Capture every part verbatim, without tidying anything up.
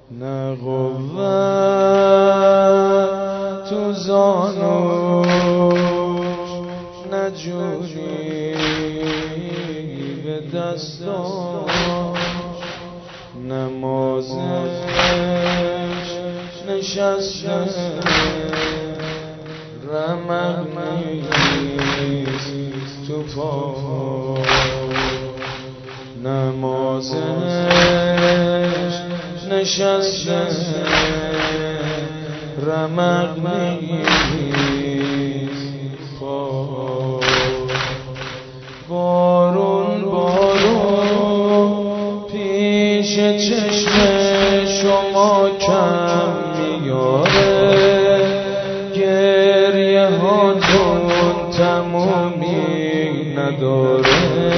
نه قوت تو زانوش، نه جونی به دستاش، نه مازش نشسته رمق نیست تو پاش، نه مازش نشسته رمق نیست پاش. بارون بارون پیش چشم شما کم میاره، گریه هاتون تمومی نداره،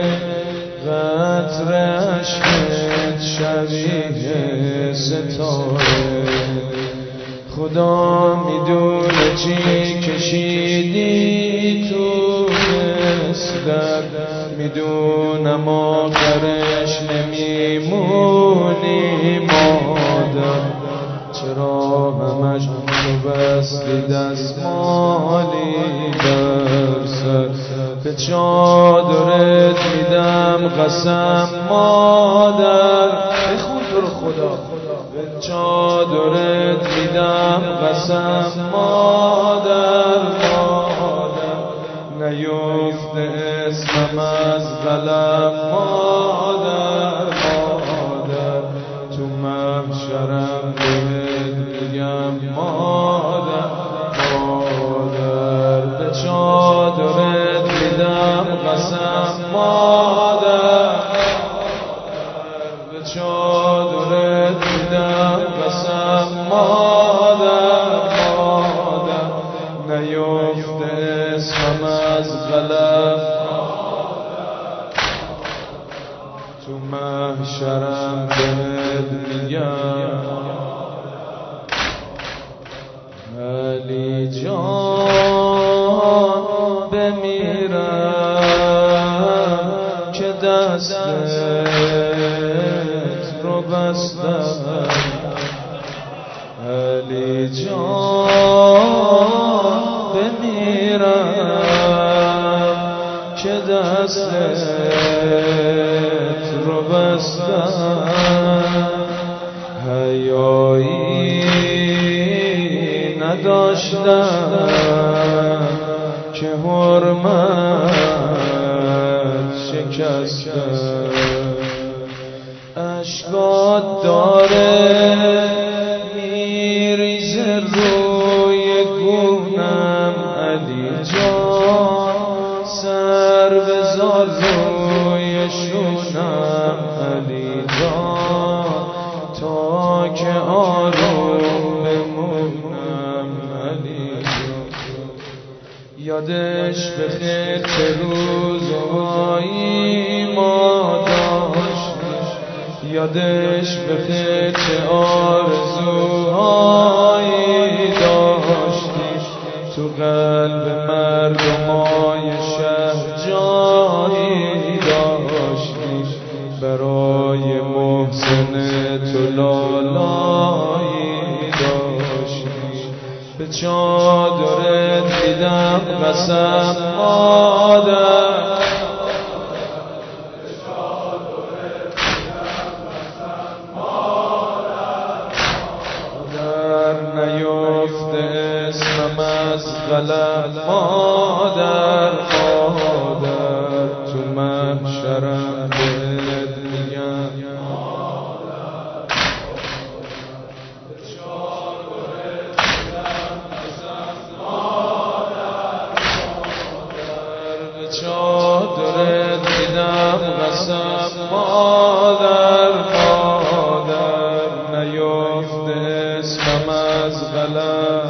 قطره عشقت شبیه ستاره. خدا میدونه چی کشیدی تو مثلت، میدونم آخرش نمیمونی مادر. چرا همش تو بستی دستمالی بر سر، به چادرت میدم قسم مادر. بخون تو رو خدا. به چادرت میدم قسم مادر، مادر نیفته اسمم از قلم مادر، مادر تو محشرم بهت میگم مادر، مادر به چادرت میدم قسم مادر، به چادرت میدم قسم مادر، مادر نیفته اسمم از قلم تو محشرم بهت میگم علی جان بمیرم که دستت رو بستم. علی جان بمیرم که دستت رو بستم. حیایی نداشتم که حرمت شکستم. اشکات داره میریزه روی گونم علی جان، سر بذار روی شونم علی جان، تا که آروم بمونم علی جان. یادش بخیر چه روزهایی ما داشتیم، یادش بخیر چه آرزوهایی داشتیم، تو قلب مردمای شهر جایی داشتیم، برای محسن تو لالایی داشتیم. به چادرت میدم قسم مادر، از قلم مادر، مادر تو محشرم بهت میگم به چادرت میدم قسم مادر، مادر به چادرت میدم قسم مادر، مادر نیفته اسمم از قلم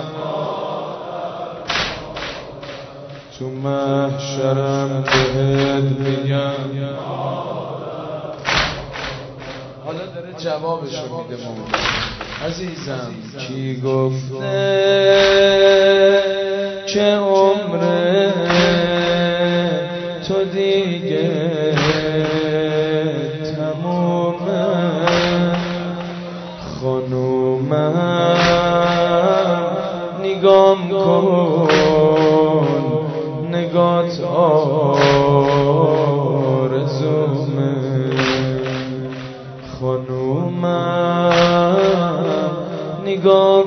تو محشرم بهت میگم. حالا داره جوابشو میده مولا. عزیزم کی گفته که عمر تو دیگه تمومه، خانومم نگام کن، نگات آرزومه. خانومم نگام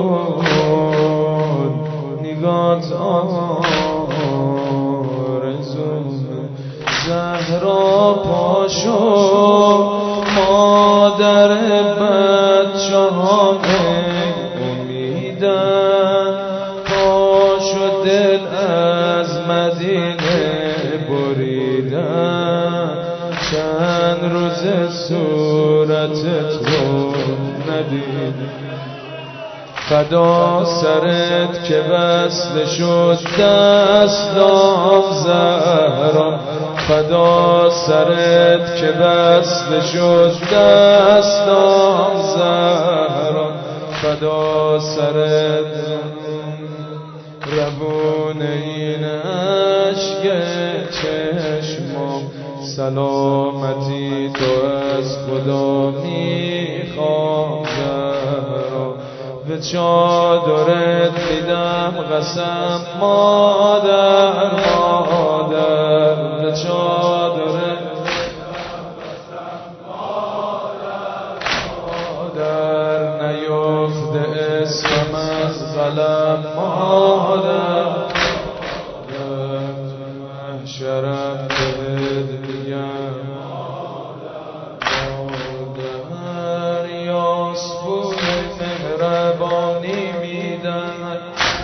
کن، نگات آرزومه. زهرا پاشو مادر بچه ها امیدن، پاشو دل از مدینه بریدن. چند روز صورتت رو ندید، فدا سرت که وصل شد دستام زهرا. فدا سرت که وصل شد دستام زهرا. فدا سرت روون این عشق چشمام. سلامتی تو از خدا میخوام زهرا. به چادرت میدم قسم مادر مادر. به چادرت مادر نیفته اسمم از قلم مادر. محشرم بهت میگم مادر. یاسبون مهربانی میدن،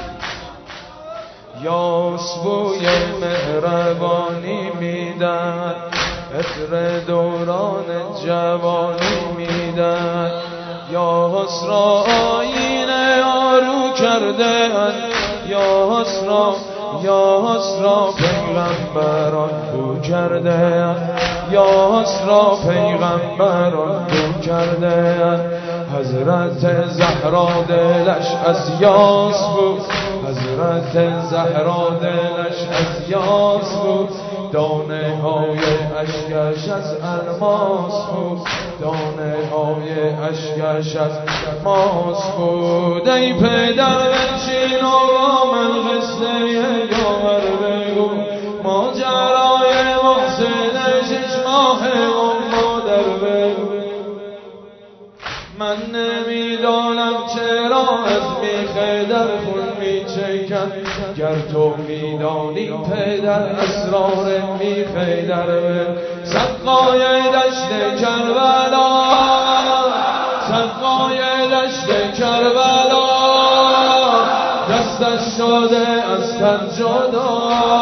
یاسبوی مهربانی میدن. عطر دوران جوانی میدن. یا حسرا آینه آرو کرده، یا حسرا یا حسرا پیغمبران بو کرده. یا حسرا پیغمبران بو کرده. حضرت زهرا دلش از یاس بود، حضرت زهرا دلش از یاس بود. دانه های اشکش از الماس بود، دانه های اشکش از الماس بود. ای پدر بنشین و با من قصه یار بگو، ماجرای محسن شش ماه و مادر بگو. من نمیدانم چرا از میخ در خون میچکن، گر تو میدانی پدر اسرار میخ در بگو. سقای دشت کربلا، سقای دشت کربلا. دستش شده از تن جدا،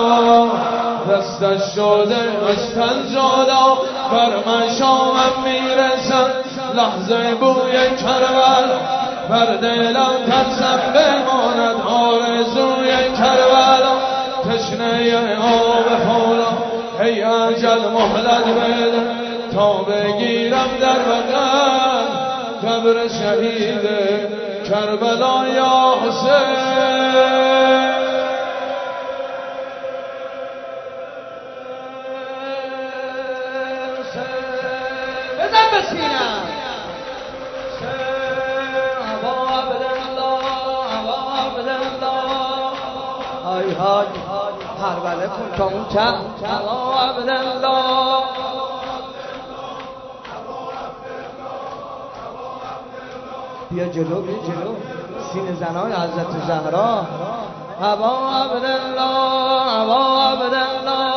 دستش شده از تن جدا. بر مشامم میرسد لحظه بوی کربلا. بر دلم ترسم بماند آرزوی کربلا. تشنه آب حولا ای اجل مهلت بده، تا بگیرم در بغل قبر شهید کربلا. یا حسین بزن به سینم. ابا عبدالله ابا عبدالله. های های هربله کن تا اون چه. ابا عبدالله بیا جلو بیا جلو. سینه زنای حضرت زهرا. ابا عبدالله ابا عبدالله.